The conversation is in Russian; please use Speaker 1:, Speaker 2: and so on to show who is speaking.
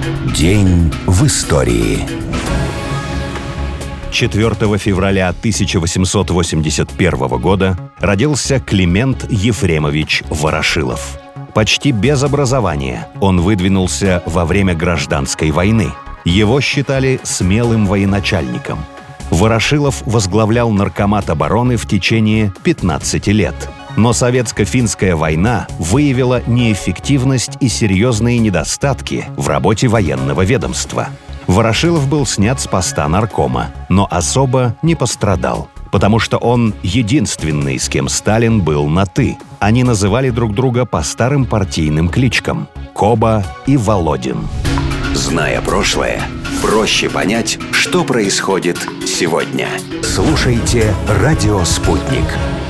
Speaker 1: День в истории.
Speaker 2: 4 февраля 1881 года родился Климент Ефремович Ворошилов. Почти без образования он выдвинулся во время Гражданской войны. Его считали смелым военачальником. Ворошилов возглавлял Наркомат обороны в течение 15 лет. Но Советско-финская война выявила неэффективность и серьезные недостатки в работе военного ведомства. Ворошилов был снят с поста наркома, но особо не пострадал, потому что он единственный, с кем Сталин был на «ты». Они называли друг друга по старым партийным кличкам – Коба и Володин.
Speaker 1: Зная прошлое, проще понять, что происходит сегодня. Слушайте «Радио Спутник».